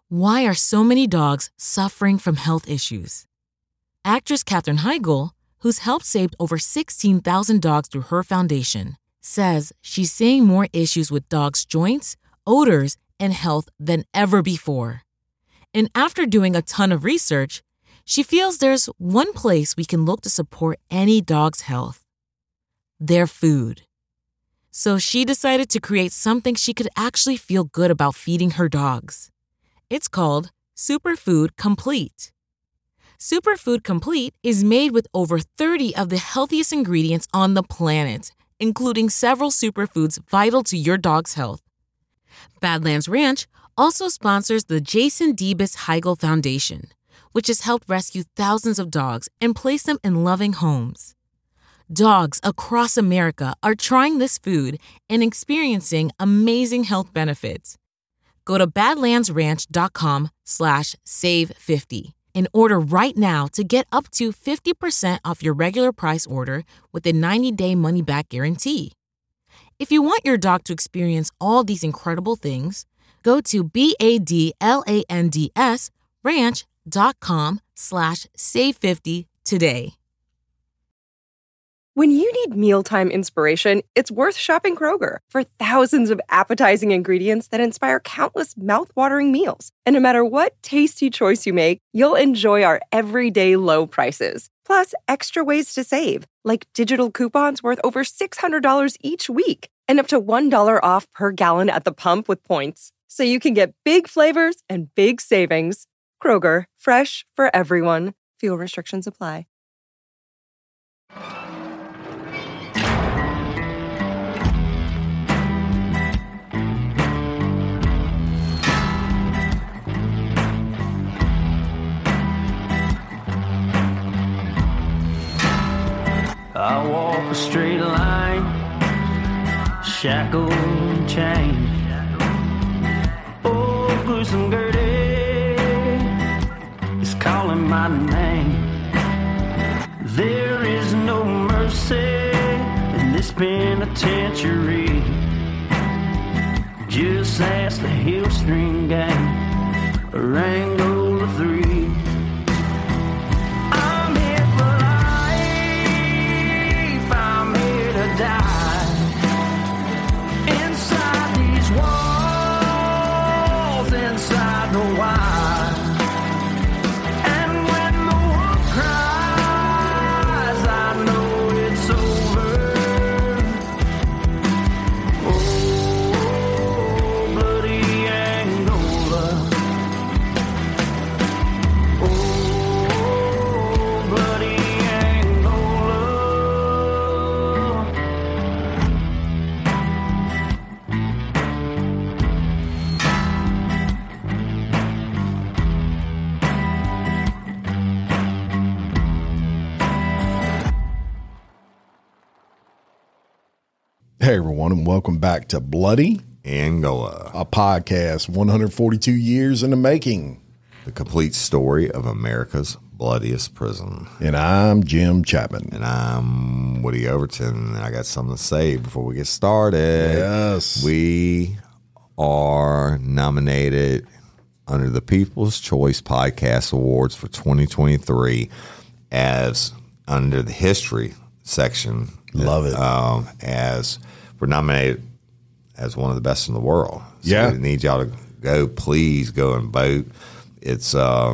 Why are so many dogs suffering from health issues? Actress Katherine Heigl, who's helped save over 16,000 dogs through her foundation, says she's seeing more issues with dogs' joints, odors, and health than ever before. And after doing a ton of research, she feels there's one place we can look to support any dog's health: their food. So she decided to create something she could actually feel good about feeding her dogs. It's called Superfood Complete. Superfood Complete is made with over 30 of the healthiest ingredients on the planet, including several superfoods vital to your dog's health. Badlands Ranch also sponsors the Jason Debus Heigl Foundation, which has helped rescue thousands of dogs and place them in loving homes. Dogs across America are trying this food and experiencing amazing health benefits. Go to badlandsranch.com/save50 and order right now to get up to 50% off your regular price order with a 90-day money-back guarantee. If you want your dog to experience all these incredible things, go to badlandsranch.com/save50 today. When you need mealtime inspiration, it's worth shopping Kroger for thousands of appetizing ingredients that inspire countless mouth-watering meals. And no matter what tasty choice you make, you'll enjoy our everyday low prices. Plus, extra ways to save, like digital coupons worth over $600 each week and up to $1 off per gallon at the pump with points. So you can get big flavors and big savings. Kroger, fresh for everyone. Fuel restrictions apply. I walk a straight line, shackled and chained. Oh, gruesome Gertie is calling my name. There is no mercy in this penitentiary. Just ask the Hillstream Gang, or Angola 3. Die inside these walls, inside the wire. And when the wolf cries, I know it's over. Oh, bloody Angola. Oh, bloody Angola. Hey everyone, and welcome back to Bloody Angola, a podcast 142 years in the making. the complete story of America's bloodiest prison. And I'm Jim Chapman. And I'm Woody Overton. And I got something to say before we get started. Yes. We are nominated under the People's Choice Podcast Awards for 2023 as under the history section. Love it. As we're nominated as one of the best in the world. So yeah. we need y'all to go. Please go and vote. It's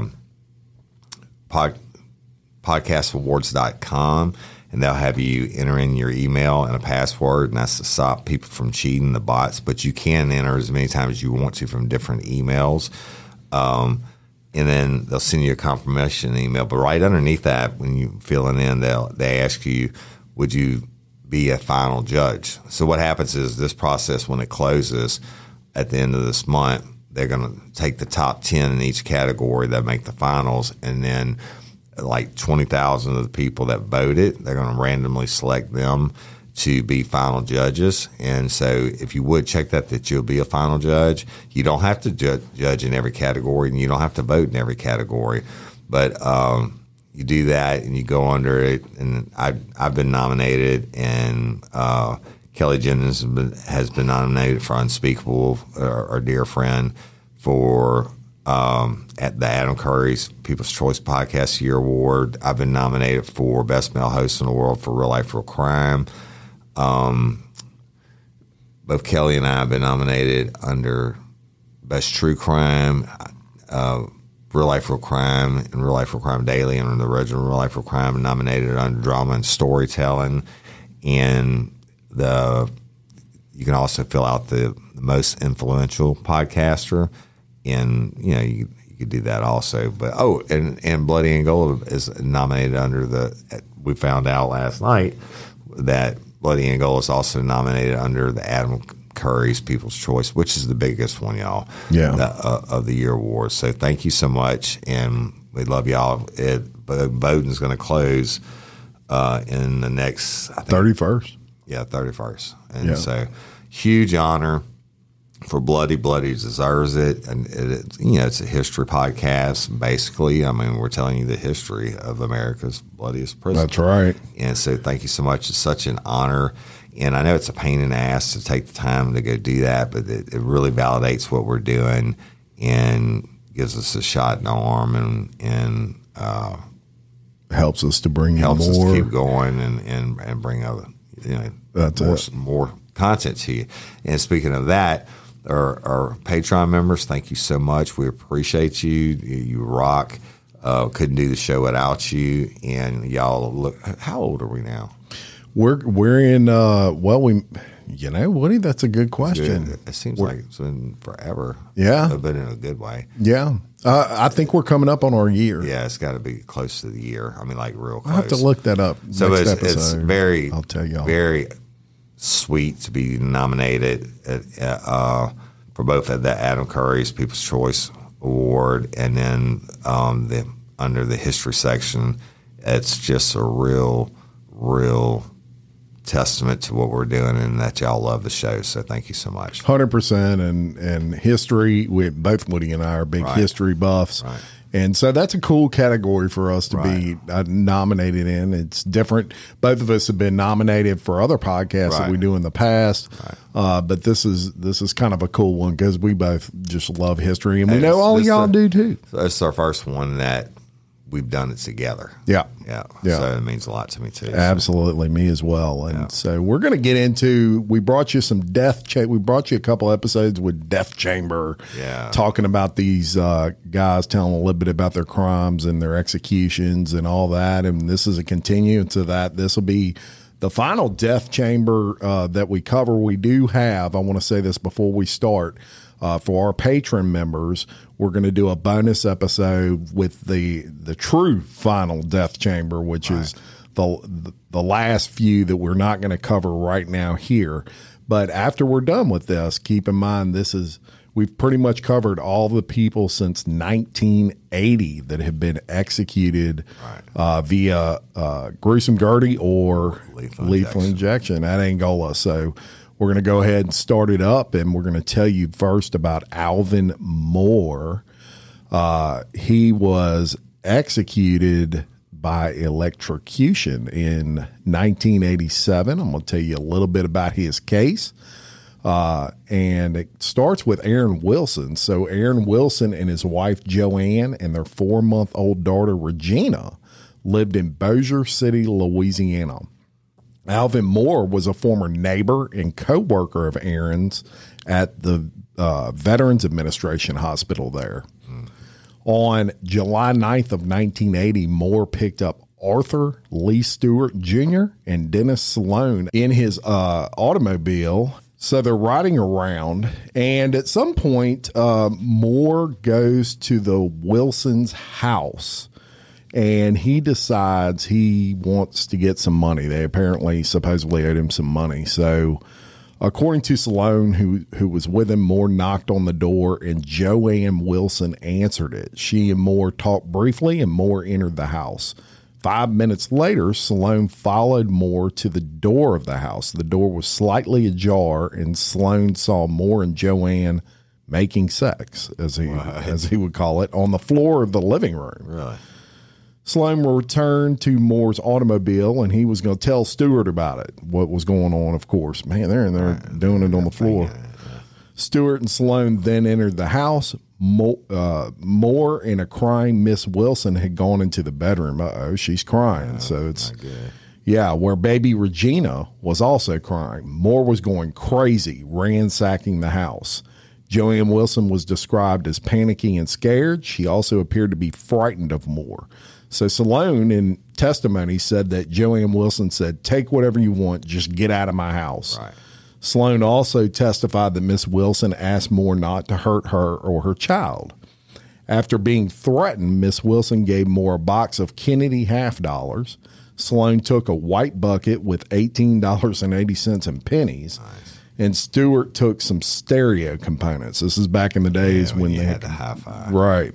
podcastawards.com, and they'll have you enter in your email and a password, and that's to stop people from cheating, the bots. But you can enter as many times as you want to from different emails. And then they'll send you a confirmation email. But right underneath that, when you fill it in, they ask you, would you be a final judge? So what happens is this process, when it closes at the end of this month, they're going to take the top 10 in each category that make the finals, and then like 20,000 of the people that voted, they're going to randomly select them to be final judges. And so if you would check that you'll be a final judge. You don't have to judge in every category, and you don't have to vote in every category. But you do that, and you go under it. And I've been nominated, and Kelly Jennings has been nominated for Unspeakable, our dear friend, for at the Adam Curry's People's Choice Podcast Year Award. I've been nominated for Best Male Host in the World for Real Life, Real Crime. Both Kelly and I have been nominated under Best True Crime, Real Life, Real Crime, and Real Life, Real Crime Daily, and the original Real Life, Real Crime, nominated under Drama and Storytelling. And you can also fill out the most influential podcaster, and you could do that also. But and Bloody Angola is nominated under we found out last night that Bloody Angola is also nominated under the Adam Curry's People's Choice, which is the biggest one, y'all. Yeah. Of the year award. So thank you so much, and we love y'all. Bowden's going to close in the next 31st. Yeah, 31st. And so huge honor for Bloody. Bloody deserves it. And it's a history podcast, basically. I mean, we're telling you the history of America's bloodiest prison. That's right. And so thank you so much. It's such an honor. And I know it's a pain in the ass to take the time to go do that, but it really validates what we're doing and gives us a shot in the arm and helps us to bring helps more. us to keep going and bring other more content to you. And speaking of that, our Patreon members, thank you so much. We appreciate you. You rock. Couldn't do the show without you. And y'all, look, how old are we now? We're in Woody, that's a good question. It seems like it's been forever. Yeah, but in a good way. Yeah, I think we're coming up on our year. Yeah, it's got to be close to the year. I mean, like real close. I have to look that up. So it's very, I'll tell y'all, very sweet to be nominated for both at the Adam Curry's People's Choice Award and then under the history section. It's just a real testament to what we're doing and that y'all love the show. So thank you so much. 100%. And history, both Woody and I are big history buffs. Right. And so that's a cool category for us to be nominated in. It's different. Both of us have been nominated for other podcasts that we do in the past. Right. But this is kind of a cool one because we both just love history and we know all of y'all do too. So this is our first one that we've done it together. Yeah. So it means a lot to me too. Absolutely. Me as well. And so we're going to get into, we brought you some we brought you a couple episodes with Death Chamber, talking about these guys, telling a little bit about their crimes and their executions and all that. And this is a continuance of that. This will be the final Death Chamber that we cover. We do have, I want to say this before we start, for our patron members, we're going to do a bonus episode with the true final Death Chamber, which is the last few that we're not going to cover right now here. But after we're done with this, keep in mind we've pretty much covered all the people since 1980 that have been executed via gruesome Gertie or lethal injection at Angola. So we're going to go ahead and start it up, and we're going to tell you first about Alvin Moore. He was executed by electrocution in 1987. I'm going to tell you a little bit about his case. And it starts with Aaron Wilson. So Aaron Wilson and his wife Joanne and their 4-month-old daughter Regina lived in Bossier City, Louisiana. Alvin Moore was a former neighbor and co-worker of Aaron's at the Veterans Administration Hospital there. On July 9th of 1980, Moore picked up Arthur Lee Stewart Jr. and Dennis Sloan in his automobile. So they're riding around, and at some point, Moore goes to the Wilson's house. And he decides he wants to get some money. They supposedly owed him some money. So according to Sloan, who was with him, Moore knocked on the door and Joanne Wilson answered it. She and Moore talked briefly and Moore entered the house. 5 minutes later, Sloan followed Moore to the door of the house. The door was slightly ajar and Sloan saw Moore and Joanne making sex, as he would call it, on the floor of the living room. Really? Sloan returned to Moore's automobile, and he was going to tell Stewart about it, what was going on, of course. Man, they're in there doing it on the floor. Stewart and Sloan then entered the house. Moore and a crying Miss Wilson had gone into the bedroom. Uh-oh, she's crying. So it's, yeah, where baby Regina was also crying. Moore was going crazy, ransacking the house. Joanne Wilson was described as panicky and scared. She also appeared to be frightened of Moore. So Salone, in testimony, said that Joanne Wilson said, "Take whatever you want, just get out of my house." Right. Sloan also testified that Miss Wilson asked Moore not to hurt her or her child. After being threatened, Miss Wilson gave Moore a box of Kennedy $50. Sloan took a white bucket with $18.80 in pennies. Nice. And Stewart took some stereo components. This is back in the days when they had the hi-fi. Right.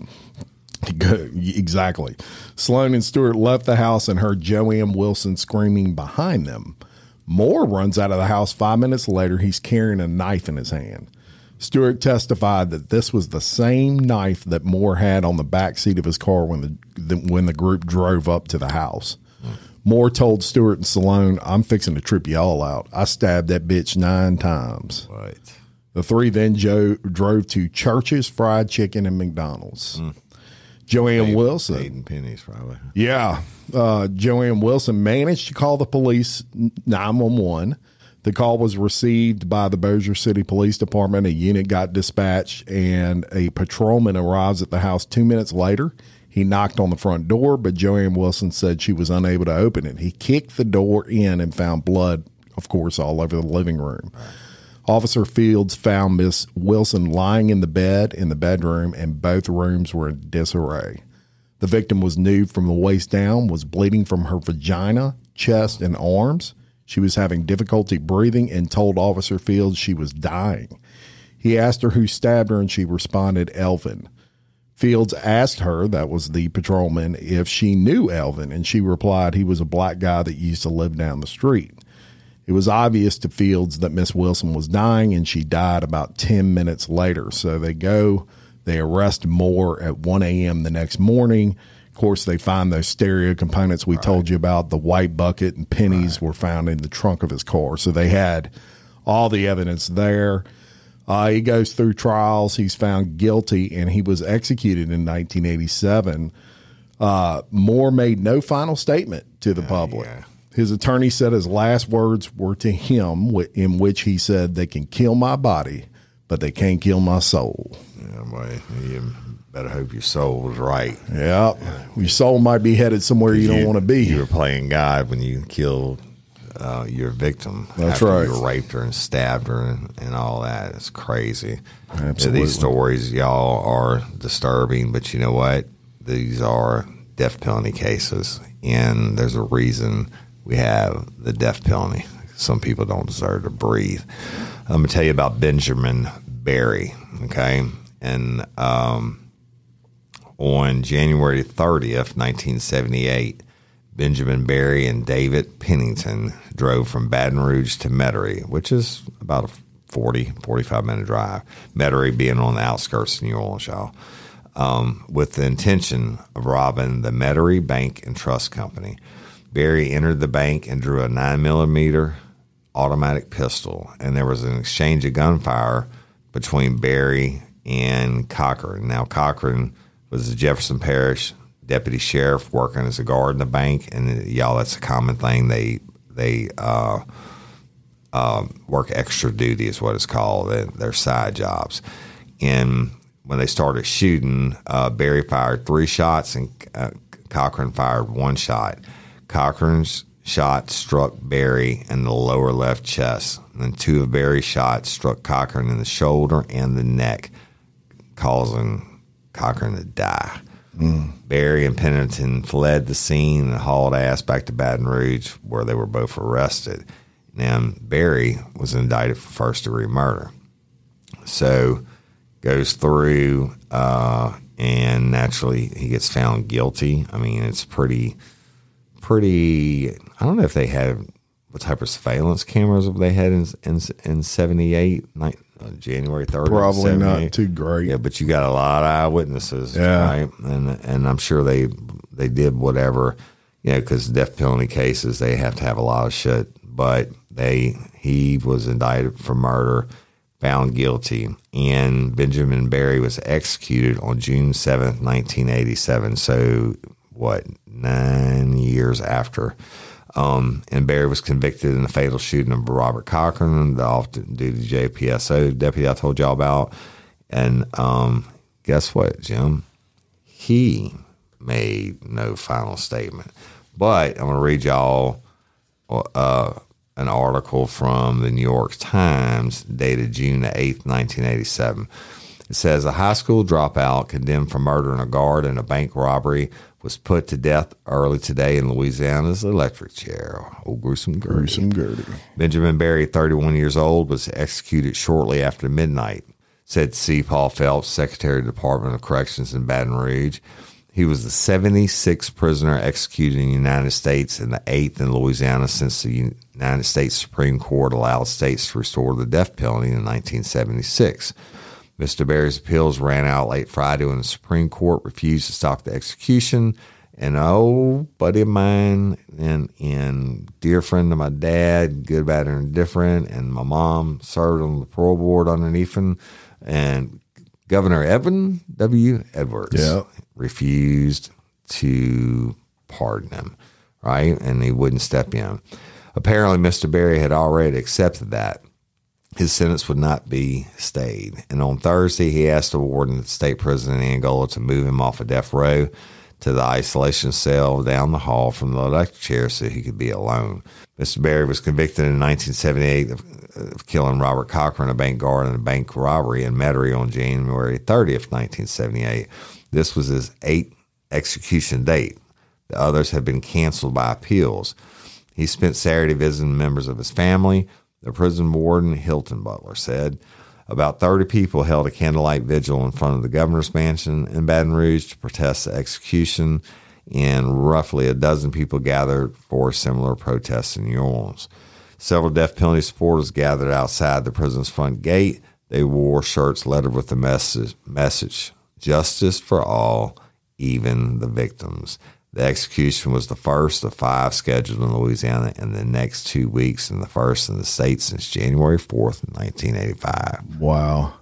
Exactly. Sloan and Stewart left the house and heard Joanne Wilson screaming behind them. Moore runs out of the house 5 minutes later. He's carrying a knife in his hand. Stewart testified that this was the same knife that Moore had on the back seat of his car when the group drove up to the house. Moore told Stewart and Salone, "I'm fixing to trip y'all out. I stabbed that bitch 9 times." Right. The three then drove to Church's Fried Chicken and McDonald's. Joanne Wilson. 8 and pennies, probably. Yeah. Joanne Wilson managed to call the police 911. The call was received by the Bossier City Police Department. A unit got dispatched, and a patrolman arrives at the house 2 minutes later. He knocked on the front door, but Joanne Wilson said she was unable to open it. He kicked the door in and found blood, of course, all over the living room. Right. Officer Fields found Miss Wilson lying in the bed in the bedroom, and both rooms were in disarray. The victim was nude from the waist down, was bleeding from her vagina, chest, and arms. She was having difficulty breathing and told Officer Fields she was dying. He asked her who stabbed her, and she responded, "Elvin." Fields asked her, that was the patrolman, if she knew Elvin, and she replied he was a black guy that used to live down the street. It was obvious to Fields that Miss Wilson was dying, and she died about 10 minutes later. So they arrest Moore at 1 a.m. the next morning. Of course, they find those stereo components we told you about. The white bucket and pennies were found in the trunk of his car. So they had all the evidence there. He goes through trials. He's found guilty, and he was executed in 1987. Moore made no final statement to the public. Yeah. His attorney said his last words were to him, in which he said, "They can kill my body, but they can't kill my soul." Yeah, boy, you better hope your soul was right. Yeah. Your soul might be headed somewhere you don't want to be. You were playing God when you killed your victim. That's after right. You raped her and stabbed her and all that. It's crazy. Absolutely. These stories, y'all, are disturbing, but you know what? These are death penalty cases, and there's a reason we have the death penalty. Some people don't deserve to breathe. I'm going to tell you about Benjamin Berry, okay? And on January 30th, 1978, Benjamin Berry and David Pennington drove from Baton Rouge to Metairie, which is about a 45-minute drive, Metairie being on the outskirts of New Orleans, y'all, with the intention of robbing the Metairie Bank and Trust Company. Berry entered the bank and drew a 9mm automatic pistol, and there was an exchange of gunfire between Berry and Cochran. Now, Cochran was the Jefferson Parish deputy sheriff working as a guard in the bank, and y'all, that's a common thing. They work extra duty is what it's called. They're side jobs. And when they started shooting, Berry fired 3 shots, and Cochran fired 1 shot. Cochran's shot struck Berry in the lower left chest, and then 2 of Berry's shots struck Cochran in the shoulder and the neck, causing Cochran to die. Berry and Pennington fled the scene and hauled ass back to Baton Rouge, where they were both arrested. Now, Berry was indicted for first-degree murder. So, goes through, and naturally he gets found guilty. I mean, it's pretty. I don't know if they had what type of surveillance cameras they had in 78, January 3rd. Probably not too great. Yeah, but you got a lot of eyewitnesses, right? And I'm sure they did whatever, because death penalty cases, they have to have a lot of shit. But he was indicted for murder. found guilty, and Benjamin Berry was executed on June 7th, 1987. So, 9 years after. And Berry was convicted in the fatal shooting of Robert Cochran, the off-duty JPSO deputy I told y'all about. And guess what, Jim? He made no final statement. But I'm going to read y'all an article from the New York Times dated June 8th, 1987. It says, a high school dropout condemned for murdering a guard in a bank robbery was put to death early today in Louisiana's electric chair. Oh, gruesome Gertie. Gruesome Gertie. Benjamin Berry, 31 years old, was executed shortly after midnight, said C. Paul Phelps, Secretary of the Department of Corrections in Baton Rouge. He was the 76th prisoner executed in the United States and the 8th in Louisiana since the United States Supreme Court allowed states to restore the death penalty in 1976. Mr. Berry's appeals ran out late Friday when the Supreme Court refused to stop the execution. And buddy of mine and dear friend of my dad, good, bad, or indifferent, and my mom served on the parole board underneath him. And Governor Evan W. Edwards refused to pardon him, right? And he wouldn't step in. Apparently, Mr. Berry had already accepted that his sentence would not be stayed. And on Thursday, he asked the warden at the state prison in Angola to move him off of death row to the isolation cell down the hall from the electric chair so he could be alone. Mr. Berry was convicted in 1978 of killing Robert Cochran, a bank guard, in a bank robbery in Metairie on January 30th, 1978. This was his 8th execution date. The others had been canceled by appeals. He spent Saturday visiting members of his family. The prison warden, Hilton Butler, said about 30 people held a candlelight vigil in front of the governor's mansion in Baton Rouge to protest the execution, and roughly a dozen people gathered for a similar protest in New Orleans. Several death penalty supporters gathered outside the prison's front gate. They wore shirts lettered with the message, justice for all, even the victims. The execution was the first of 5 scheduled in Louisiana in the next 2 weeks and the first in the state since January 4th, 1985. Wow.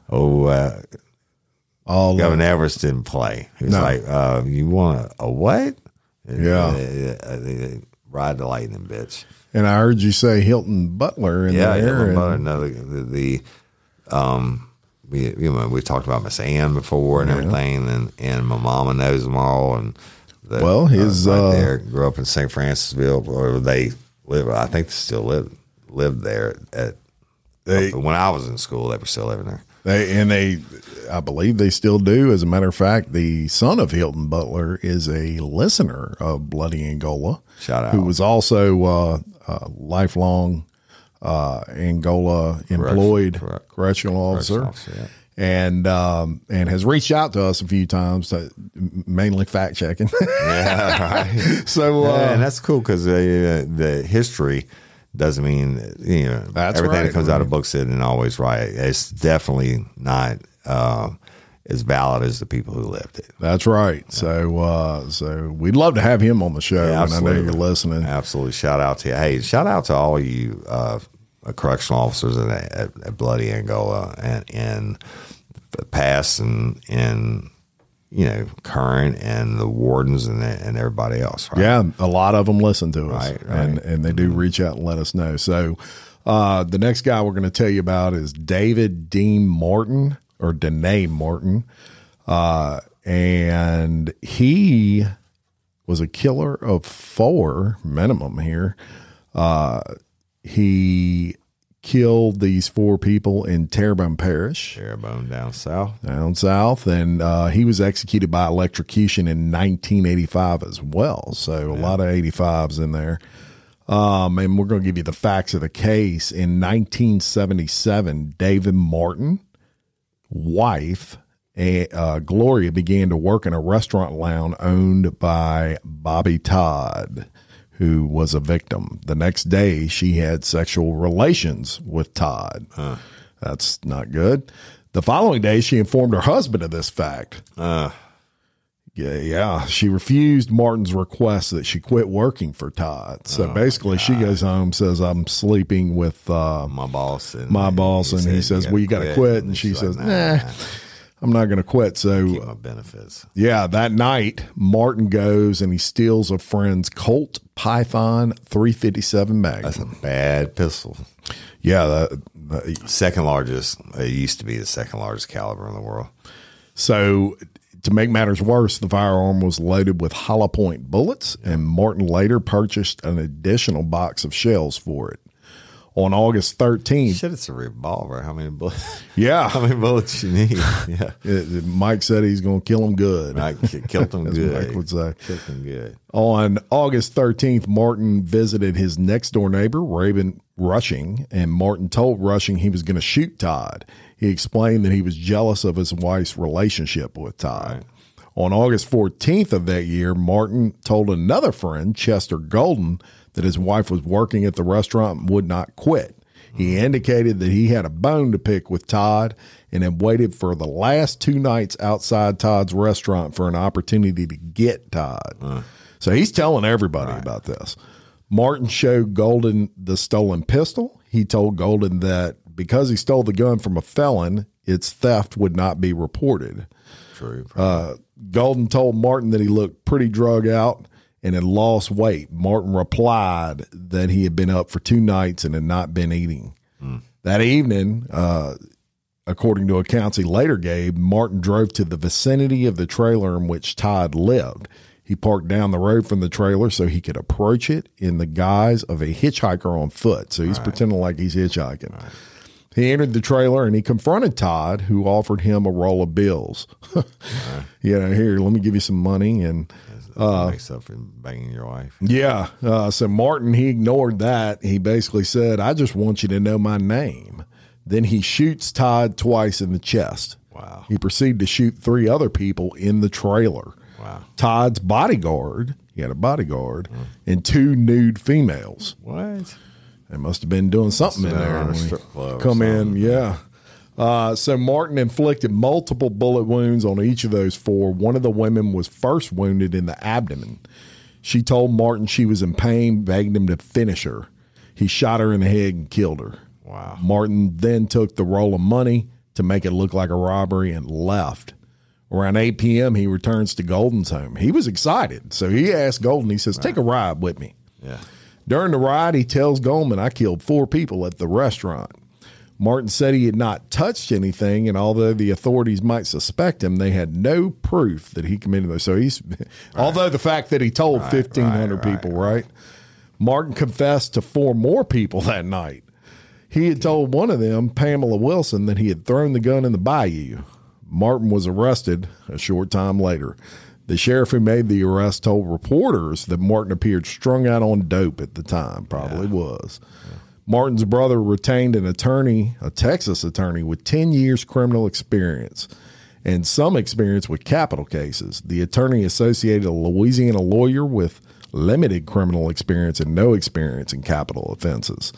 Governor Edwards didn't play. He was like, you want a what? Yeah. Ride the lightning, bitch. And I heard you say Hilton Butler in there. Hilton Butler. We talked about Miss Ann before and everything, and my mama knows them all, and his right there grew up in St. Francisville, or they live. I think they still lived there. When I was in school, they were still living there. I believe they still do. As a matter of fact, the son of Hilton Butler is a listener of Bloody Angola. Shout out. Who was also lifelong Angola employed correctional officer. And has reached out to us a few times, mainly fact checking. Right. So and that's cool because the history doesn't mean everything that comes out of books isn't always right. It's definitely not as valid as the people who lived it. That's right. Yeah. So we'd love to have him on the show. Yeah, and I know you're listening. Absolutely. Shout out to you. Hey, shout out to all you correctional officers at Bloody Angola and past and current, and the wardens and everybody else. Right? Yeah, a lot of them listen to us, right. And they do reach out and let us know. So the next guy we're going to tell you about is David Dean Morton, or Danae Morton, and he was a killer of 4 minimum here. He killed these 4 people in Terrebonne Parish. Terrebonne down south. And he was executed by electrocution in 1985 as well. So a lot of 85s in there. And we're going to give you the facts of the case. In 1977, David Morton, wife, Gloria, began to work in a restaurant lounge owned by Bobby Todd, who was a victim. The next day, she had sexual relations with Todd. That's not good. The following day, she informed her husband of this fact. Yeah, she refused Martin's request that she quit working for Todd. So basically, she goes home, says, "I'm sleeping with my boss." And he says, "Well, you got to quit." And she says, "Nah, I'm not going to quit." So keep my benefits. Yeah, that night, Martin goes and he steals a friend's Colt Python 357 Magnum. That's a bad pistol. Yeah, second largest. It used to be the second largest caliber in the world. So, to make matters worse, the firearm was loaded with hollow point bullets, and Martin later purchased an additional box of shells for it. On August 13th. Shit, it's a revolver. How many bullets? Yeah. How many bullets you need? Yeah. Mike said he's going to kill him good. Mike killed him good. Mike would say. Killed him good. On August 13th, Martin visited his next door neighbor, Raven Rushing, and Martin told Rushing he was going to shoot Todd. He explained that he was jealous of his wife's relationship with Todd. Right. On August 14th of that year, Martin told another friend, Chester Golden, that his wife was working at the restaurant and would not quit. He indicated that he had a bone to pick with Todd and had waited for the last 2 nights outside Todd's restaurant for an opportunity to get Todd. So he's telling everybody about this. Martin showed Golden the stolen pistol. He told Golden that because he stole the gun from a felon, its theft would not be reported. True. Golden told Martin that he looked pretty drug out and had lost weight. Martin replied that he had been up for 2 nights and had not been eating. That evening, according to accounts he later gave, Martin drove to the vicinity of the trailer in which Todd lived. He parked down the road from the trailer so he could approach it in the guise of a hitchhiker on foot. So he's pretending like he's hitchhiking. Right. He entered the trailer and he confronted Todd, who offered him a roll of bills. Here, let me give you some money. And makes up for banging your wife. Yeah. So Martin, he ignored that. He basically said, "I just want you to know my name." Then he shoots Todd twice in the chest. Wow. He proceeded to shoot 3 other people in the trailer. Wow. Todd's bodyguard, he had a bodyguard, and 2 nude females. What? They must have been doing something in there. On a strip club come in, yeah. So Martin inflicted multiple bullet wounds on each of those 4. One of the women was first wounded in the abdomen. She told Martin she was in pain, begged him to finish her. He shot her in the head and killed her. Wow. Martin then took the roll of money to make it look like a robbery and left. Around 8 p.m., he returns to Golden's home. He was excited. So he asked Golden, he says, "Take a ride with me." Yeah. During the ride, he tells Goldman, "I killed 4 people at the restaurant." Martin said he had not touched anything, and although the authorities might suspect him, they had no proof that he committed those. So he's, although the fact that he told 1,500 people, right? Martin confessed to 4 more people that night. He had told one of them, Pamela Wilson, that he had thrown the gun in the bayou. Martin was arrested a short time later. The sheriff who made the arrest told reporters that Martin appeared strung out on dope at the time. Probably was. Yeah. Martin's brother retained an attorney, a Texas attorney with 10 years criminal experience and some experience with capital cases. The attorney associated a Louisiana lawyer with limited criminal experience and no experience in capital offenses.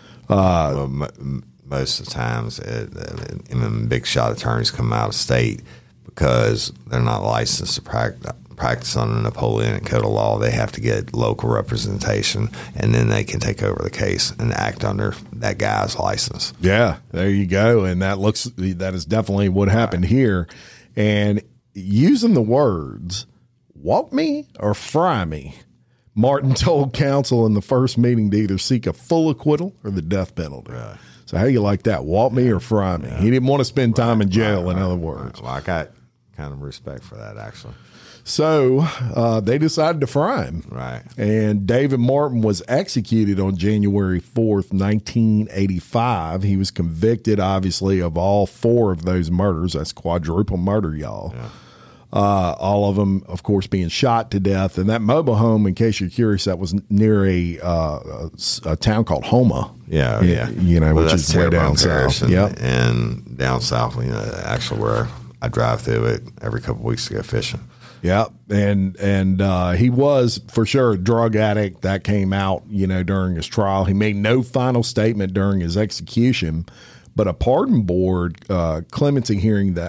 Most of the times, big shot attorneys come out of state because they're not licensed to practice on the Napoleonic Code of Law. They have to get local representation, and then they can take over the case and act under that guy's license. Yeah, there you go. And that is definitely what happened here. And using the words, "walk me or fry me," Martin told counsel in the first meeting to either seek a full acquittal or the death penalty. Right. So how do you like that? Walk me or fry me? Yeah. He didn't want to spend time in jail, in other words. Well, I got kind of respect for that, actually. So they decided to fry him. Right. And David Martin was executed on January 4th, 1985. He was convicted, obviously, of all 4 of those murders. That's quadruple murder, y'all. Yeah. All of them, of course, being shot to death. And that mobile home, in case you're curious, that was near a town called Houma. Yeah. Which is way down south. Yep. And down south, actually where I drive through it every couple of weeks to go fishing. Yeah, and he was for sure a drug addict. That came out, during his trial. He made no final statement during his execution, but a pardon board clemency hearing that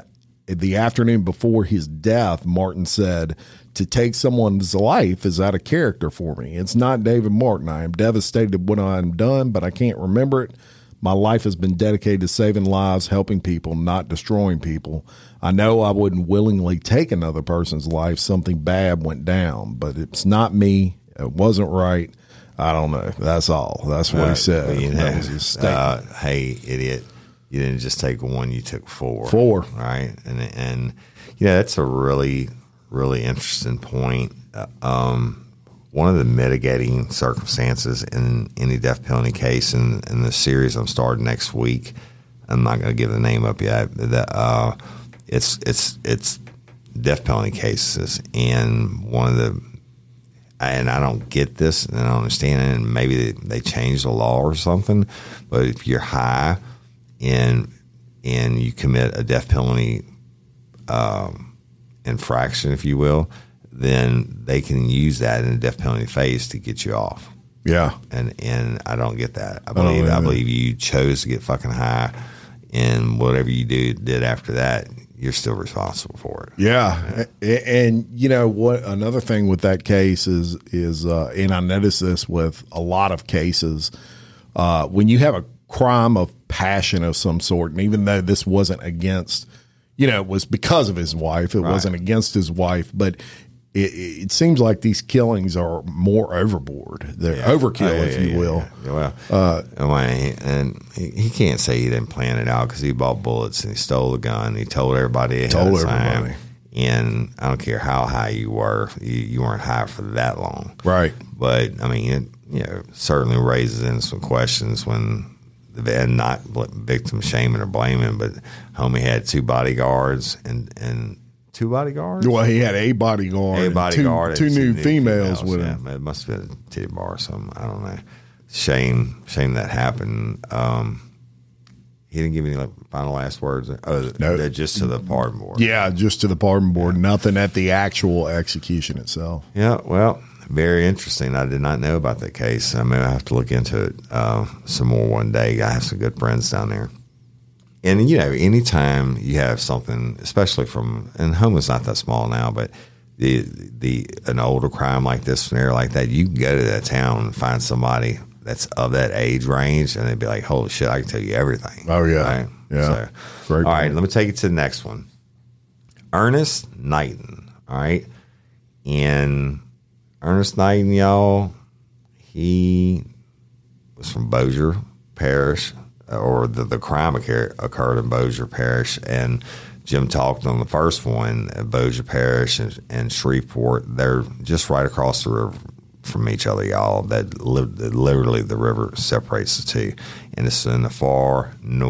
the afternoon before his death, Martin said, "To take someone's life is out of character for me. It's not David Martin. I am devastated when I'm done, but I can't remember it. My life has been dedicated to saving lives, helping people, not destroying people. I know I wouldn't willingly take another person's life. Something bad went down, but it's not me. It wasn't right. I don't know. That's all." That's what he said. That was his statement. Hey, idiot. You didn't just take one, you took four. Right? And that's a really, really interesting point. One of the mitigating circumstances in any death penalty case in the series I'm starting next week, I'm not going to give the name up yet, it's death penalty cases. And and I don't get this and I don't understand it, and maybe they changed the law or something, but if you're high and you commit a death penalty infraction, if you will, then they can use that in the death penalty phase to get you off. Yeah. And I don't get that. I believe you chose to get fucking high, and whatever you did after that, you're still responsible for it. Yeah. And you know what, another thing with that case is and I noticed this with a lot of cases, when you have a crime of passion of some sort, and even though this wasn't against, it was because of his wife, it wasn't against his wife, but it seems like these killings are more overboard. They're overkill, if you will. Yeah. Well, and he can't say he didn't plan it out, because he bought bullets and he stole the gun. He told everybody ahead of time. And I don't care how high you were, you weren't high for that long. Right. But, I mean, it certainly raises in some questions when, and not victim shaming or blaming, but homie had two bodyguards and two bodyguards? Well, he had a bodyguard. Two new females with him. Yeah, it must have been a titty bar or something. I don't know. Shame that happened. He didn't give any final last words. No, just to the pardon board. Yeah, just to the pardon board. Yeah. Nothing at the actual execution itself. Yeah, well, very interesting. I did not know about that case. I may have to look into it some more one day. I have some good friends down there. And, anytime you have something, especially and Homa's not that small now, but an older crime like this, scenario like that, you can go to that town and find somebody that's of that age range, and they'd be like, holy shit, I can tell you everything. Oh, yeah. Right? Yeah. So, all right, let me take you to the next one. Ernest Knighton, all right? And Ernest Knighton, y'all, he was from Bossier Parish, or the crime occurred in Bossier Parish, and Jim talked on the first one, Bossier Parish and Shreveport. They're just right across the river from each other, y'all. That literally the river separates the two, and it's in the far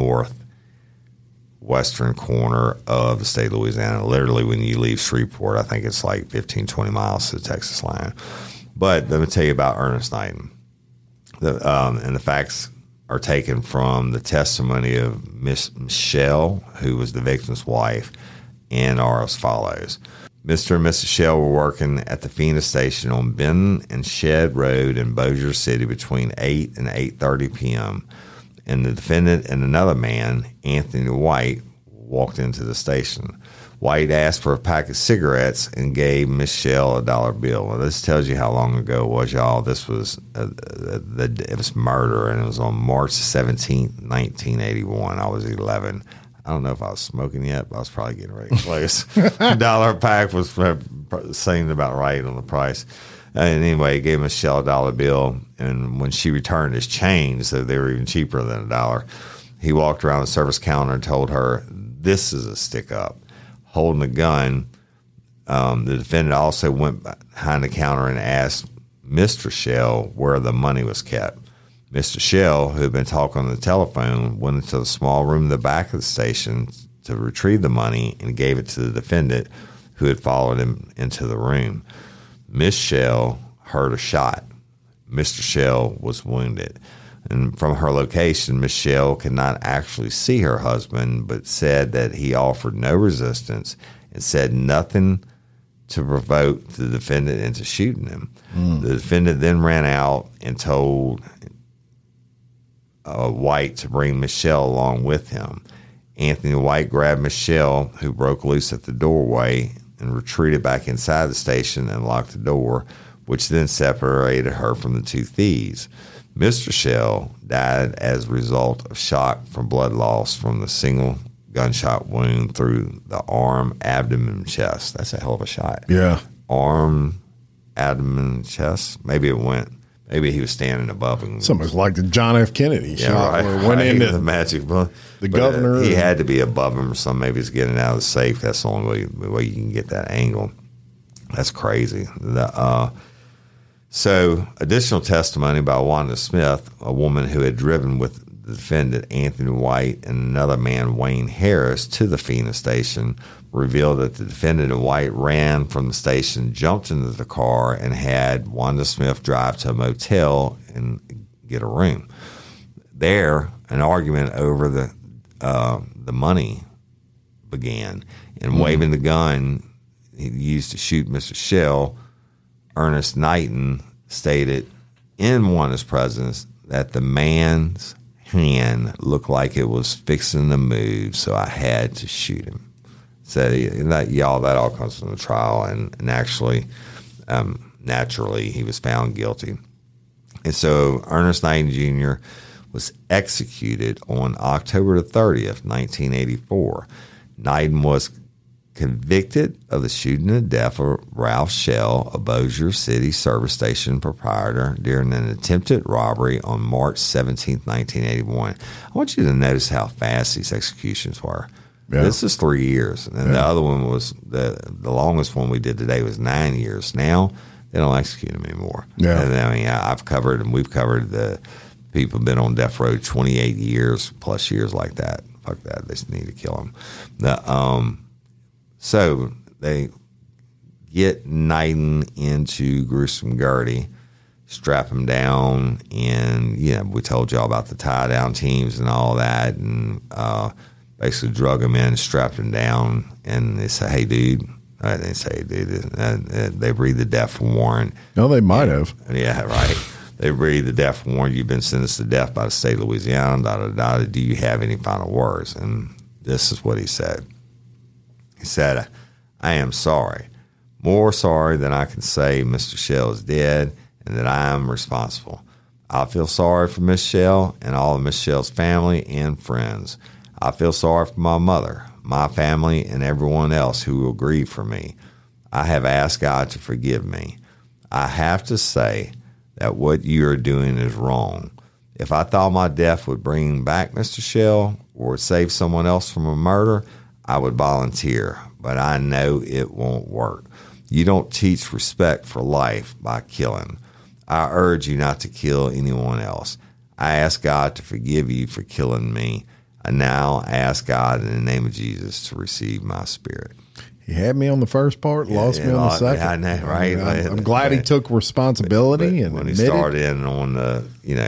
northwestern corner of the state of Louisiana. Literally, when you leave Shreveport, I think it's like 15, 20 miles to the Texas line. But let me tell you about Ernest Knighton. And the facts are taken from the testimony of Miss Michelle, who was the victim's wife, and are as follows. Mr. and Mrs. Shell were working at the Phoenix station on Benton and Shed Road in Bossier City between 8 and 8:30 p.m. And the defendant and another man, Anthony White, walked into the station. White asked for a pack of cigarettes and gave Miss Shell a $1 bill. Well, this tells you how long ago it was, y'all. This was it was murder, and it was on March 17th, 1981. I was 11. I don't know if I was smoking yet, but I was probably getting ready to close. $1 pack was saying about right on the price. And anyway, he gave Miss Shell a $1 bill, and when she returned his change, so they were even cheaper than $1, he walked around the service counter and told her, "This is a stick-up." Holding a gun, the defendant also went behind the counter and asked Mr. Shell where the money was kept. Mr. Shell, who had been talking on the telephone, went into the small room in the back of the station to retrieve the money and gave it to the defendant, who had followed him into the room. Miss Shell heard a shot. Mr. Shell was wounded. And from her location, Miss Shell could not actually see her husband, but said that he offered no resistance and said nothing to provoke the defendant into shooting him. The defendant then ran out and told White to bring Miss Shell along with him. Anthony White grabbed Michelle, who broke loose at the doorway, and retreated back inside the station and locked the door, which then separated her from the two thieves. Mr. Shell died as a result of shock from blood loss from the single gunshot wound through the arm, abdomen, and chest. That's a hell of a shot. Yeah. Arm, abdomen, chest. Maybe he was standing above him. Something like the John F. Kennedy shot right, where it went into the magic bullet. The governor. He had to be above him or something. Maybe he's getting out of the safe. That's the only way you can get that angle. That's crazy. So, additional testimony by Wanda Smith, a woman who had driven with the defendant Anthony White and another man, Wayne Harris, to the Phoenix station, revealed that the defendant and White ran from the station, jumped into the car, and had Wanda Smith drive to a motel and get a room. There, an argument over the money began, and waving the gun he used to shoot Mr. Shell, Ernest Knighton stated in Wanda's presence that the man's hand looked like it was fixing to move, so I had to shoot him. So that all comes from the trial, and actually, naturally, he was found guilty. And so Ernest Knighton Jr. was executed on October the 30th, 1984. Knighton was convicted of the shooting to death of Ralph Shell, a Bossier City service station proprietor, during an attempted robbery on March 17, 1981. I want you to notice how fast these executions were. Yeah. This is 3 years, and the other one was the longest one we did today was 9 years. Now they don't execute them anymore. Yeah. And I mean, we've covered the people have been on death row 28 years plus years like that. Fuck that, they just need to kill them. So they get Knighton into gruesome Gertie, strap him down, and we told y'all about the tie down teams and all that, and basically drug him in, strapped him down, and they say, "Hey, dude." They didn't say, "Dude." They breathe the death warrant. No, they might have. Yeah, right. They breathe the death warrant. You've been sentenced to death by the state of Louisiana. Da da da. Do you have any final words? And this is what he said. He said, "I am sorry, more sorry than I can say Mr. Shell is dead and that I am responsible. I feel sorry for Miss Shell and all of Miss Shell's family and friends. I feel sorry for my mother, my family, and everyone else who will grieve for me. I have asked God to forgive me. I have to say that what you are doing is wrong. If I thought my death would bring back Mr. Shell or save someone else from a murder, I would volunteer, but I know it won't work. You don't teach respect for life by killing. I urge you not to kill anyone else. I ask God to forgive you for killing me. And now I ask God in the name of Jesus to receive my spirit." He had me on the first part, lost me on the second. Yeah, I know, right? I'm glad he took responsibility and when he admitted. started in on the,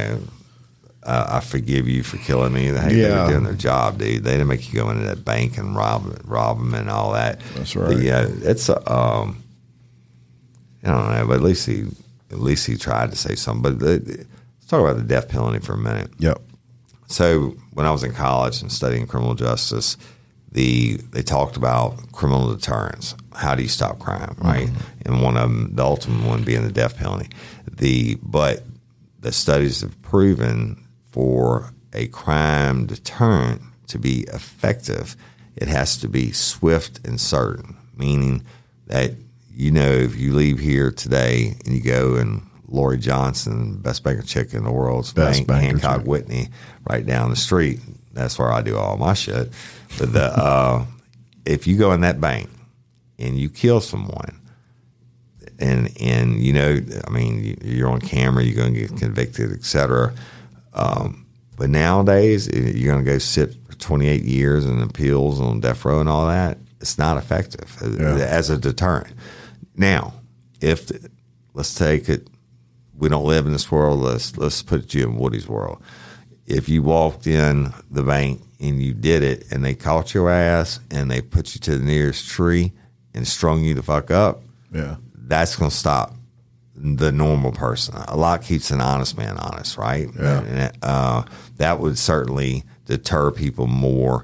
I forgive you for killing me. They were doing their job, dude. They didn't make you go into that bank and rob them and all that. That's right. It's I don't know, but at least he tried to say something. But let's talk about the death penalty for a minute. Yep. So when I was in college and studying criminal justice, they talked about criminal deterrence. How do you stop crime, right? Mm-hmm. And one of them, the ultimate one, being the death penalty. But the studies have proven for a crime deterrent to be effective, it has to be swift and certain, meaning that, if you leave here today and you go and Lori Johnson, best banker chick in the world's bank, Hancock Whitney, right down the street, that's where I do all my shit. But if you go in that bank and you kill someone, and you're on camera, you're going to get convicted, et cetera. But nowadays, you're going to go sit for 28 years in appeals on death row and all that. It's not effective as a deterrent. Now, let's take it, we don't live in this world. Let's put you in Woody's world. If you walked in the bank and you did it, and they caught your ass and they put you to the nearest tree and strung you the fuck up, that's going to stop the normal person. A lot keeps an honest man honest, right? Yeah. And that would certainly deter people more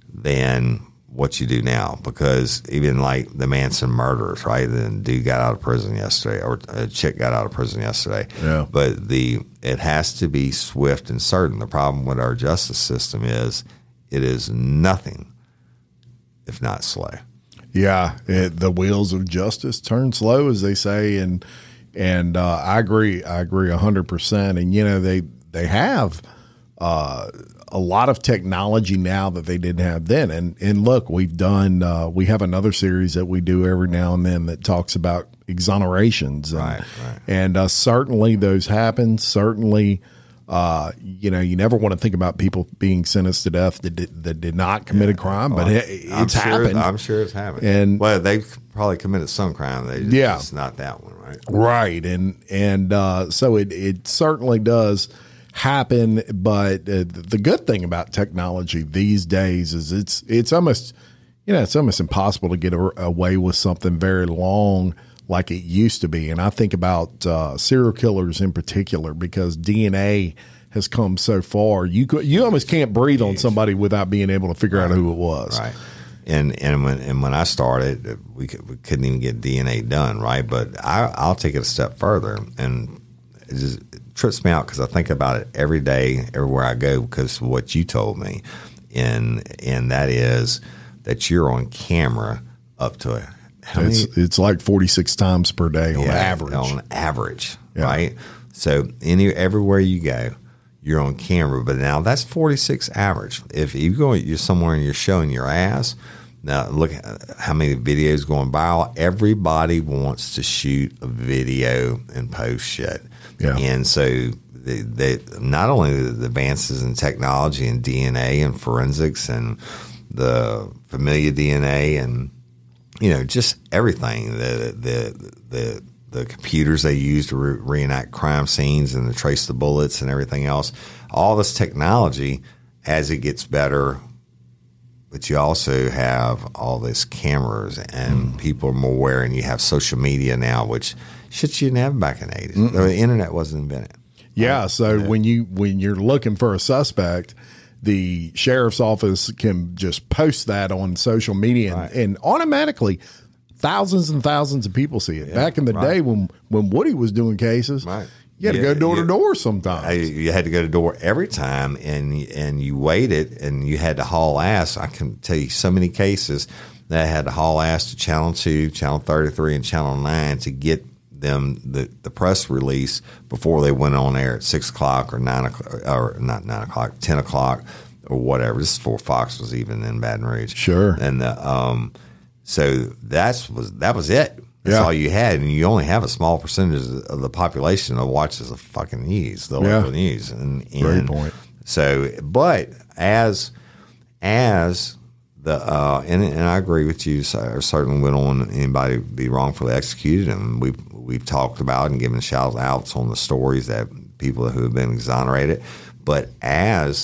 than what you do now, because even like the Manson murders, right? Then dude got out of prison yesterday, or a chick got out of prison yesterday. Yeah. But it has to be swift and certain. The problem with our justice system is it is nothing if not slow. Yeah, the wheels of justice turn slow, as they say, and I agree 100%. And you know, they have a lot of technology now that they didn't have then. And look, we have another series that we do every now and then that talks about exonerations. Right. And certainly those happen. Certainly, you know, you never want to think about people being sentenced to death that did not commit a crime, but it's happened. I'm sure it's happened. And well, they've probably committed some crime. It's not that one, right? Right. And so it certainly does happen. But the good thing about technology these days is it's almost impossible to get away with something very long like it used to be. And I think about serial killers in particular, because DNA has come so far. You almost can't breathe on somebody without being able to figure out who it was. Right. And when I started, we couldn't even get DNA done, right? But I'll take it a step further, and it just trips me out because I think about it every day, everywhere I go, because of what you told me, and that is that you're on camera up to it's like 46 times per day on average. On average, right? So everywhere you go, you're on camera. But now that's 46 average. If you're somewhere and you're showing your ass, now look at how many videos going viral. Everybody wants to shoot a video and post shit. Yeah. And so they not only the advances in technology and DNA and forensics and the familiar DNA and just everything, the computers they use to reenact crime scenes and to trace the bullets and everything else, all this technology, as it gets better, but you also have all these cameras and people are more aware, and you have social media now, which shit you didn't have back in the 80s. The internet wasn't invented. Yeah, so when you're looking for a suspect, the sheriff's office can just post that on social media, and automatically thousands and thousands of people see it. Yeah, back in the day when Woody was doing cases, you had to go door to door sometimes. You had to go to door every time, and you waited, and you had to haul ass. I can tell you so many cases that I had to haul ass to Channel 2, Channel 33, and Channel 9 to get them the press release before they went on air at 6 o'clock or 9 o'clock, or not 9 o'clock, 10 o'clock or whatever. This is before Fox was even in Baton Rouge. Sure. And so that was it. That's all you had, and you only have a small percentage of the population that watches the fucking news, the local news. And great point. So, but as the and I agree with you. So I certainly wouldn't want anybody to be wrongfully executed, and we've talked about and given shout outs on the stories that people who have been exonerated. But as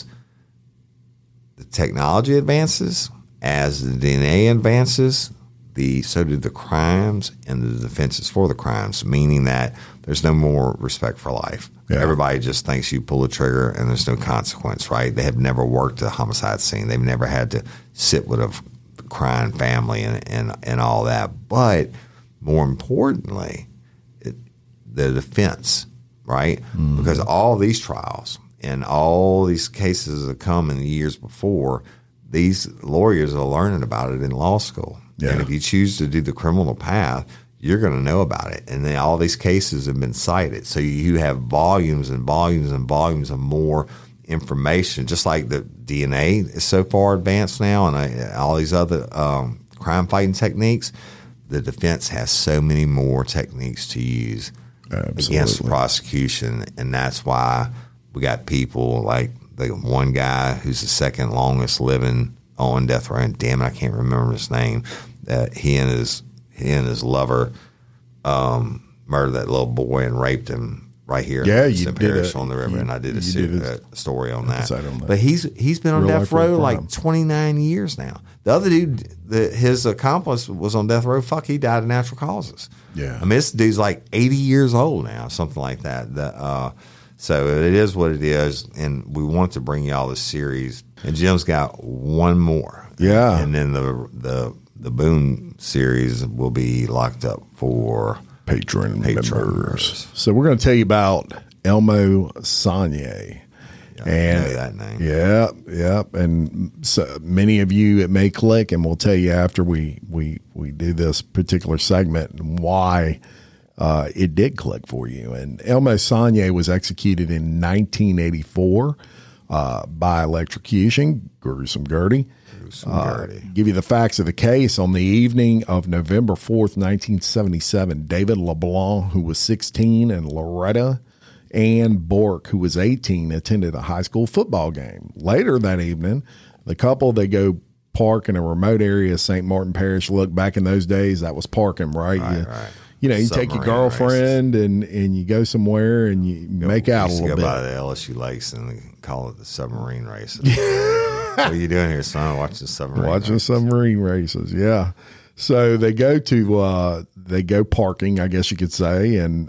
the technology advances, as the DNA advances, so do the crimes and the defenses for the crimes, meaning that there's no more respect for life. Yeah. Everybody just thinks you pull the trigger and there's no consequence, right? They have never worked a homicide scene. They've never had to sit with a crying family and all that. But more importantly, the defense, right? Mm-hmm. Because all these trials and all these cases that come in the years before, these lawyers are learning about it in law school. Yeah. And if you choose to do the criminal path, you're going to know about it. And then all these cases have been cited. So you have volumes and volumes and volumes of more information, just like the DNA is so far advanced now and all these other crime fighting techniques. The defense has so many more techniques to use against the prosecution. And that's why we got people like the one guy who's the second longest living on death row, and damn it, I can't remember his name. He and his lover murdered that little boy and raped him right here in St. Parish on the river, and I did a story on that. But he's been on death row like 29 years now. The other dude, his accomplice was on death row. Fuck, he died of natural causes. Yeah, I mean, this dude's like 80 years old now, something like that. So it is what it is, and we wanted to bring y'all this series. And Jim's got one more, Yeah. And then the Boone series will be locked up for patron members. members. So we're going to tell you about Elmo Sonnier. And I know that name. Yeah. And so many of you, it may click, and we'll tell you after we do this particular segment why it did click for you. And Elmo Sonnier was executed in 1984 by electrocution, gruesome Gertie. Give you the facts of the case. On the evening of November 4th, 1977, David LeBlanc, who was 16, and Loretta Ann Bork, who was 18, attended a high school football game. Later that evening, the couple, they go park in a remote area of St. Martin Parish. Look, back in those days, that was parking, right? Right. You know, you take your girlfriend and you go somewhere and you make out a little bit. Go by the LSU lakes and call it the submarine races. What are you doing here, son? Watching submarine races. Yeah. So they go parking, I guess you could say, and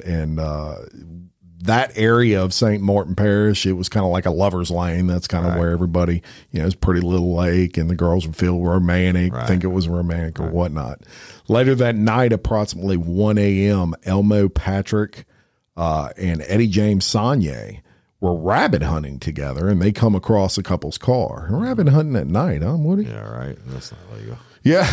that area of St. Martin Parish, it was kind of like a lover's lane. That's kind of where everybody, it's a pretty little lake, and the girls would feel romantic, think it was romantic or whatnot. Later that night, approximately 1 a.m., Elmo Patrick and Eddie James Sonnier were rabbit hunting together, and they come across a couple's car. Rabbit hunting at night, huh, Woody? Yeah, right. That's not legal. Yeah.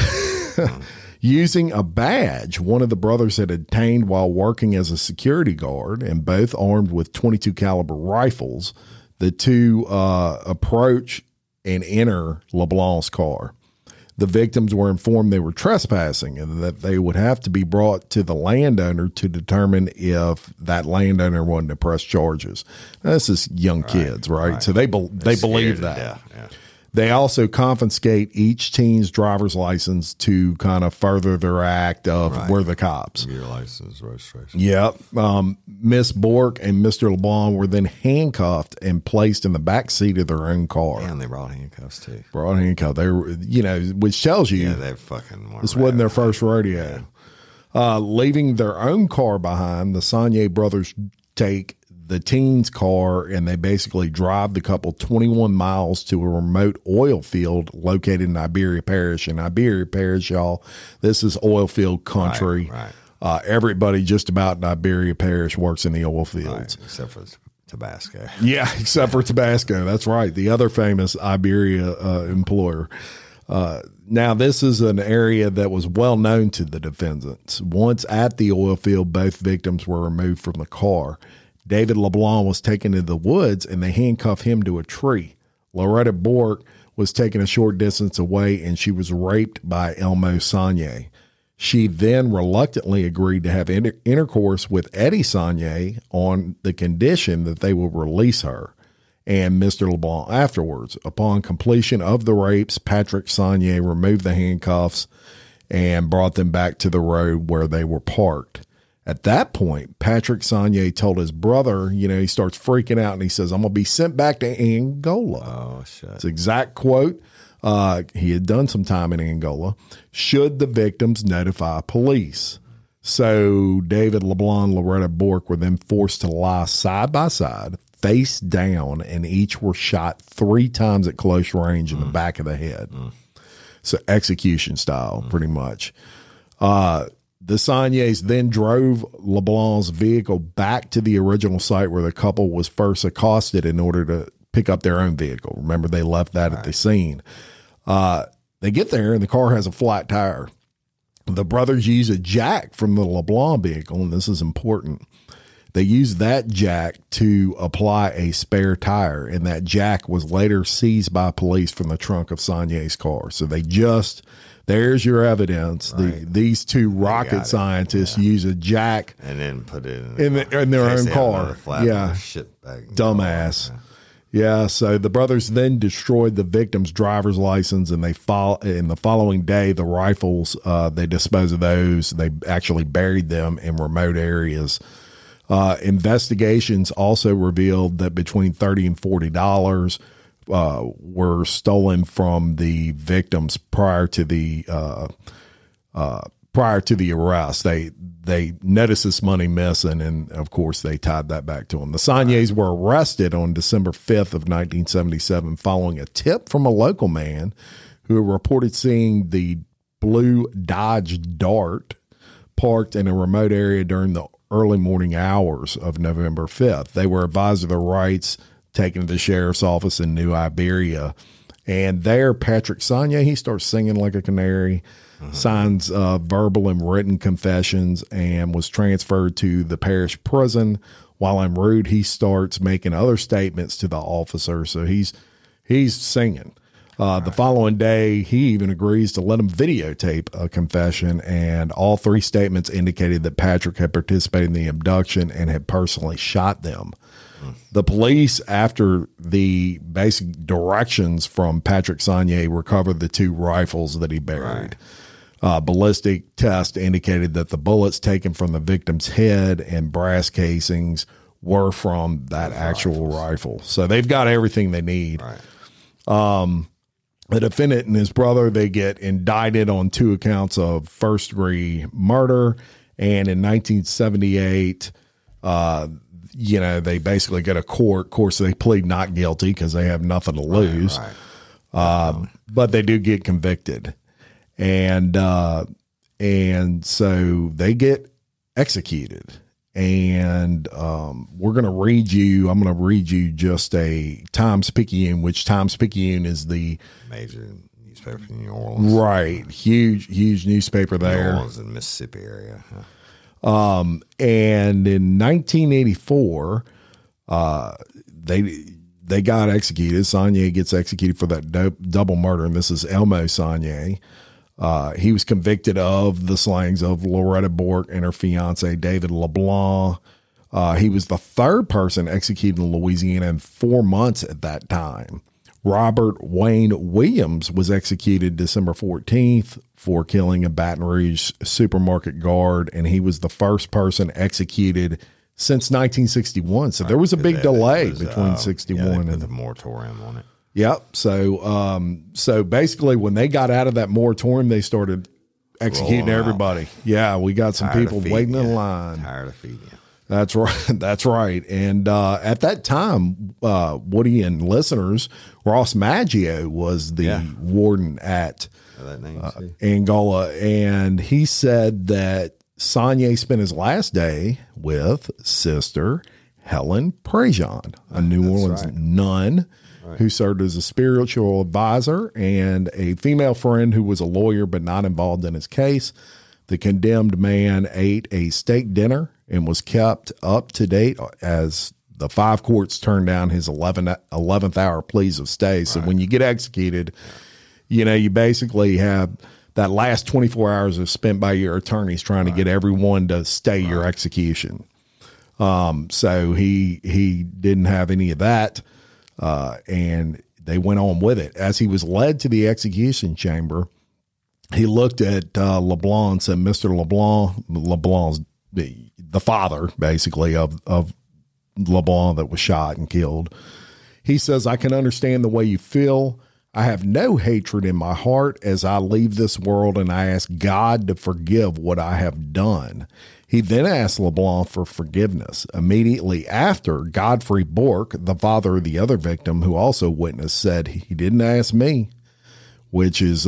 Using a badge one of the brothers had obtained while working as a security guard, and both armed with .22 caliber rifles, the two approach and enter LeBlanc's car. The victims were informed they were trespassing and that they would have to be brought to the landowner to determine if that landowner wanted to press charges. Now, this is young kids, right? So they believe that. Yeah. They also confiscate each teen's driver's license to kind of further their act of we're the cops. Your license, registration. Yep. Miss Bork and Mr. LeBlanc were then handcuffed and placed in the back seat of their own car. And they brought handcuffs too. They were, which tells you they fucking this wasn't their first rodeo. Leaving their own car behind, the Sonnier brothers take the teen's car and they basically drive the couple 21 miles to a remote oil field located in Iberia Parish. In Iberia Parish, y'all, this is oil field country. Right. Everybody just about in Iberia Parish works in the oil fields. Except for Tabasco. Yeah, except for Tabasco. That's right. The other famous Iberia employer. Now, this is an area that was well known to the defendants. Once at the oil field, both victims were removed from the car. David LeBlanc was taken to the woods and they handcuffed him to a tree. Loretta Bork was taken a short distance away and she was raped by Elmo Sonnier. She then reluctantly agreed to have intercourse with Eddie Sonnier on the condition that they will release her and Mr. LeBlanc afterwards. Upon completion of the rapes, Patrick Sonnier removed the handcuffs and brought them back to the road where they were parked. At that point, Patrick Sonnier told his brother, he starts freaking out and he says, I'm going to be sent back to Angola. Oh, shit. It's an exact quote. He had done some time in Angola. Should the victims notify police? So David LeBlanc and Loretta Bork were then forced to lie side by side, face down, and each were shot 3 times at close range in the back of the head. So execution style, pretty much. The Sonniers then drove LeBlanc's vehicle back to the original site where the couple was first accosted in order to pick up their own vehicle. Remember, they left that at the scene. They get there and the car has a flat tire. The brothers use a jack from the LeBlanc vehicle, and this is important. They used that jack to apply a spare tire, and that jack was later seized by police from the trunk of Sonnier's car. So there's your evidence. Right. These two rocket scientists use a jack and then put it in their own car. Yeah, shit bag. Dumbass. Yeah. So the brothers then destroyed the victim's driver's license, and in the following day, the rifles, they disposed of those. They actually buried them in remote areas. Investigations also revealed that between $30 and $40 were stolen from the victims prior to the arrest. They noticed this money missing, and of course they tied that back to them. The Sonniers were arrested on December 5th of 1977 following a tip from a local man who reported seeing the blue Dodge Dart parked in a remote area during the early morning hours of November 5th. They were advised of their rights, taken to the sheriff's office in New Iberia. And there, Patrick Sonnier, he starts singing like a canary, signs verbal and written confessions, and was transferred to the parish prison. While en route, he starts making other statements to the officer. So he's singing. The following day, he even agrees to let him videotape a confession, and all three statements indicated that Patrick had participated in the abduction and had personally shot them. The police, after the basic directions from Patrick Sonnier, recovered the 2 rifles that he buried. Ballistic test indicated that the bullets taken from the victim's head and brass casings were from that actual rifle. So they've got everything they need. The defendant and his brother, they get indicted on 2 accounts of first-degree murder. And in 1978, they basically go to court. Of course, they plead not guilty because they have nothing to lose. But they do get convicted. And so they get executed. And we're going to read you, I'm going to read you just a Times-Picayune, which Times-Picayune is the major newspaper in New Orleans. Right. Huge newspaper there. New Orleans in the Mississippi area. And in 1984, they got executed. Sonnier gets executed for that double murder, and this is Elmo Sonnier. He was convicted of the slayings of Loretta Bork and her fiance, David LeBlanc. He was the 3rd person executed in Louisiana in 4 months at that time. Robert Wayne Williams was executed December 14th for killing a Baton Rouge supermarket guard, and he was the first person executed since 1961. So there was a big delay between 61 and the moratorium on it. Yep. So basically, when they got out of that moratorium, they started executing everybody. Yeah, we got some people waiting in line. Tired of feeding you. That's right. That's right. And at that time, Woody and listeners, Ross Maggio was the warden at Angola, and he said that Sonnier spent his last day with Sister Helen Prejean, a New Orleans nun. Who served as a spiritual advisor and a female friend who was a lawyer but not involved in his case. The condemned man ate a steak dinner and was kept up to date as the 5 courts turned down his 11th hour pleas of stay. So when you get executed, you basically have that last 24 hours is spent by your attorneys trying to get everyone to stay your execution. So he didn't have any of that. And they went on with it. As he was led to the execution chamber, he looked at LeBlanc and said, Mr. LeBlanc's the father, basically, of LeBlanc that was shot and killed. He says, I can understand the way you feel. I have no hatred in my heart as I leave this world, and I ask God to forgive what I have done. He then asked LeBlanc for forgiveness. Immediately after, Godfrey Bork, the father of the other victim, who also witnessed, said, he didn't ask me, which is,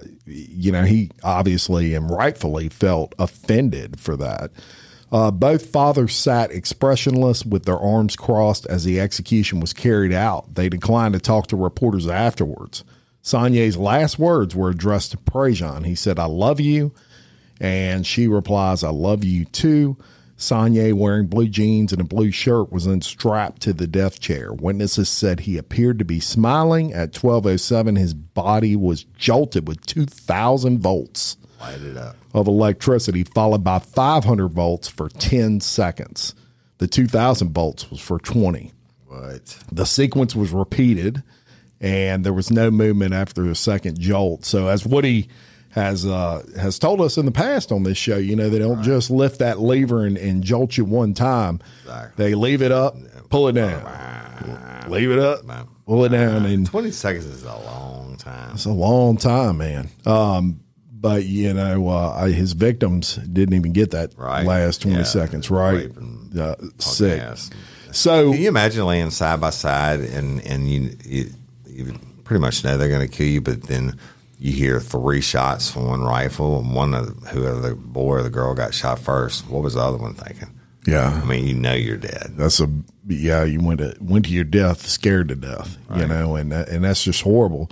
he obviously and rightfully felt offended for that. Both fathers sat expressionless with their arms crossed as the execution was carried out. They declined to talk to reporters afterwards. Sonnier's last words were addressed to Prejean. He said, I love you. And she replies, I love you too. Sonnier, wearing blue jeans and a blue shirt, was then strapped to the death chair. Witnesses said he appeared to be smiling. At 12:07, his body was jolted with 2,000 volts of electricity, followed by 500 volts for 10 seconds. The 2,000 volts was for 20. What? The sequence was repeated, and there was no movement after the second jolt. So as Woody has told us in the past on this show, they don't just lift that lever and jolt you one time. Exactly. They leave it up, pull it down. Leave it up, pull it down. And 20 seconds is a long time. It's a long time, man. But, his victims didn't even get that last 20 seconds, right? Sick. So can you imagine laying side by side and you pretty much know they're going to kill you, but then you hear 3 shots from one rifle, and whoever the boy or the girl got shot first. What was the other one thinking? Yeah. I mean, you're dead. You went to your death, scared to death, right. And that's just horrible.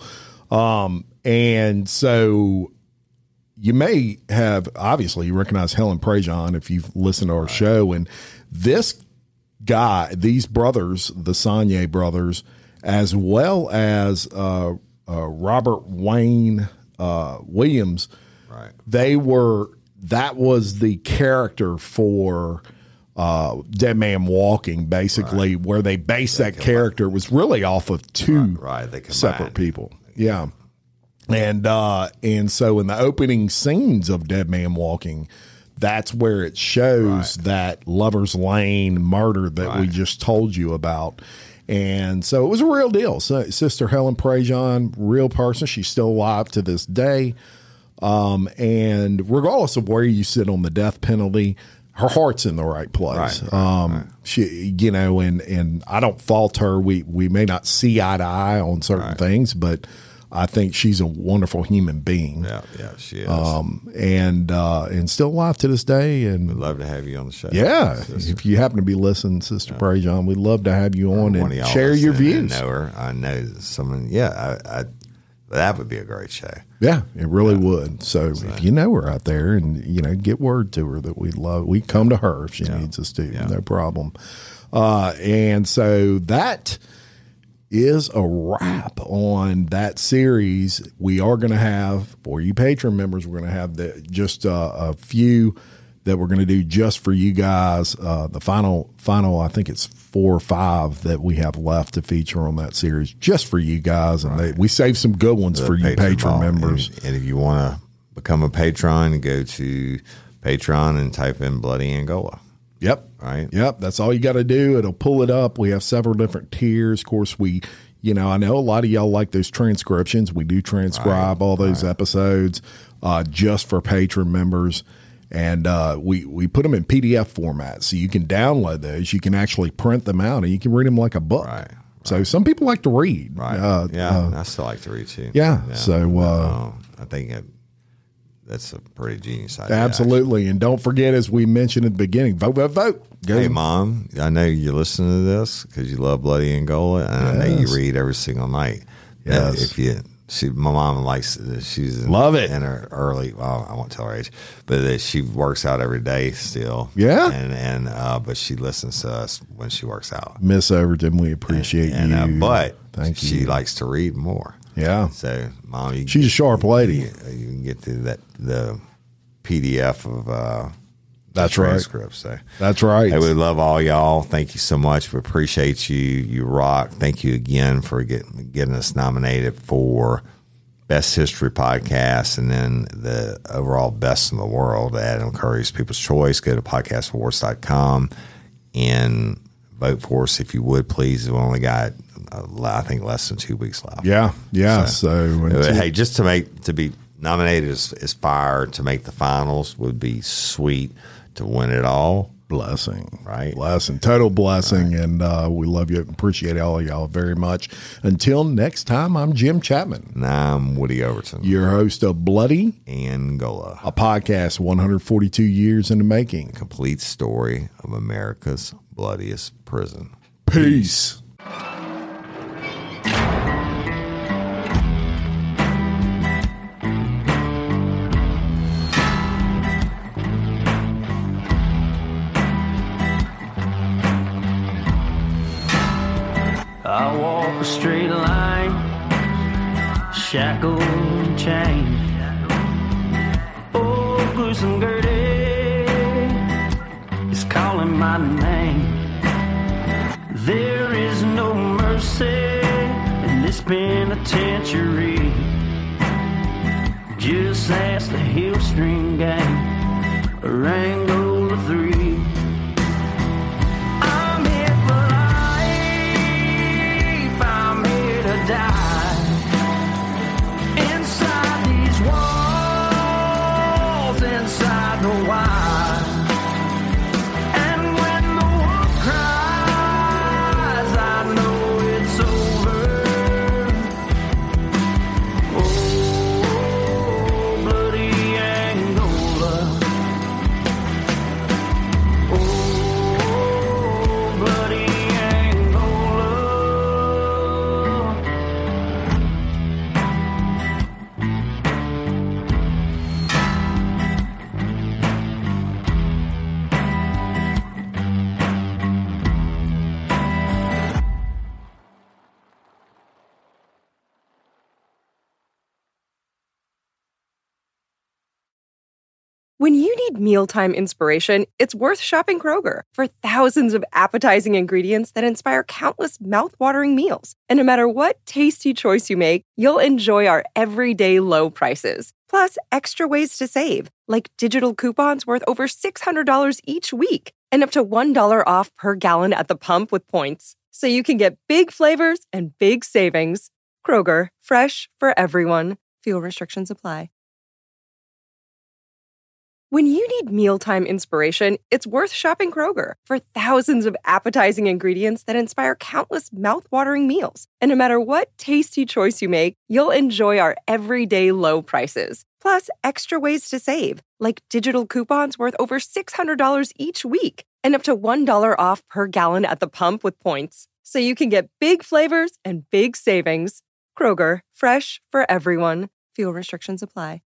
And so you may have, obviously, you recognize Helen Prejean if you've listened to our show. And this guy, these brothers, the Sonnier brothers, as well as Robert Wayne Williams, right? That was the character for Dead Man Walking, basically, right. Where they based that character was really off of 2 separate people. Yeah. And so in the opening scenes of Dead Man Walking, that's where it shows that Lover's Lane murder that we just told you about. And so it was a real deal. So Sister Helen Prejean, real person. She's still alive to this day. And regardless of where you sit on the death penalty, her heart's in the right place. She, and I don't fault her. We may not see eye to eye on certain things, but I think she's a wonderful human being. Yeah, she is. And still alive to this day. And we'd love to have you on the show. Yeah, if you happen to be listening, Sister Prejean, we'd love to have you on and share your views. I know her. I know someone. Yeah, that would be a great show. Yeah, it really would. So if you know her out there, and get word to her that we come to her if she needs us to. No problem. And so that is a wrap on that series. We are going to have, for you Patreon members, we're going to have just a few that we're going to do just for you guys. The final, I think it's 4 or 5 that we have left to feature on that series just for you guys. And we saved some good ones for you Patreon members. And if you want to become a patron, go to Patreon and type in Bloody Angola. Yep. Right. Yep. That's all you got to do. It'll pull it up. We have several different tiers. Of course, I know a lot of y'all like those transcriptions. We do transcribe all those episodes just for patron members. And we put them in PDF format, so you can download those. You can actually print them out, and you can read them like a book. Right. So some people like to read. Right. I still like to read too. Yeah. So I think that's a pretty genius idea. Absolutely. And don't forget, as we mentioned at the beginning, vote. Go. Hey, Mom, I know you're listening to this because you love Bloody Angola, and I know you read every single night. Yes. My mom likes, she's love it in her early, well, I won't tell her age, but she works out every day still. Yeah. And but she listens to us when she works out. Miss Overton, we appreciate you. But thank you. She likes to read more. Yeah. So, Mom, she's a sharp lady. You can get to the PDF of that's transcripts. So. That's right. Hey, we love all y'all. Thank you so much. We appreciate you. You rock. Thank you again for getting us nominated for Best History Podcast and then the overall Best in the World. Adam Curry's People's Choice. Go to podcastawards.com and vote for us if you would, please. We've only got, I think, less than 2 weeks left. Yeah. So hey, just to be nominated as fire to make the finals would be sweet. To win it all. Blessing. Right. Blessing. Total blessing. Right. And we love you. Appreciate all of y'all very much. Until next time, I'm Jim Chapman. And I'm Woody Overton. Your host of Bloody Angola. A podcast 142 years in the making. Complete story of America's bloodiest prison. Peace. I walk a straight line, shackled and chained. Oh, gruesome Gertie is calling my name. There is no mercy in this penitentiary. Just ask the Hill String Gang, or Angola 3. When you need mealtime inspiration, it's worth shopping Kroger for thousands of appetizing ingredients that inspire countless mouth-watering meals. And no matter what tasty choice you make, you'll enjoy our everyday low prices. Plus, extra ways to save, like digital coupons worth over $600 each week and up to $1 off per gallon at the pump with points. So you can get big flavors and big savings. Kroger, fresh for everyone. Fuel restrictions apply. When you need mealtime inspiration, it's worth shopping Kroger for thousands of appetizing ingredients that inspire countless mouth-watering meals. And no matter what tasty choice you make, you'll enjoy our everyday low prices. Plus, extra ways to save, like digital coupons worth over $600 each week and up to $1 off per gallon at the pump with points. So you can get big flavors and big savings. Kroger, fresh for everyone. Fuel restrictions apply.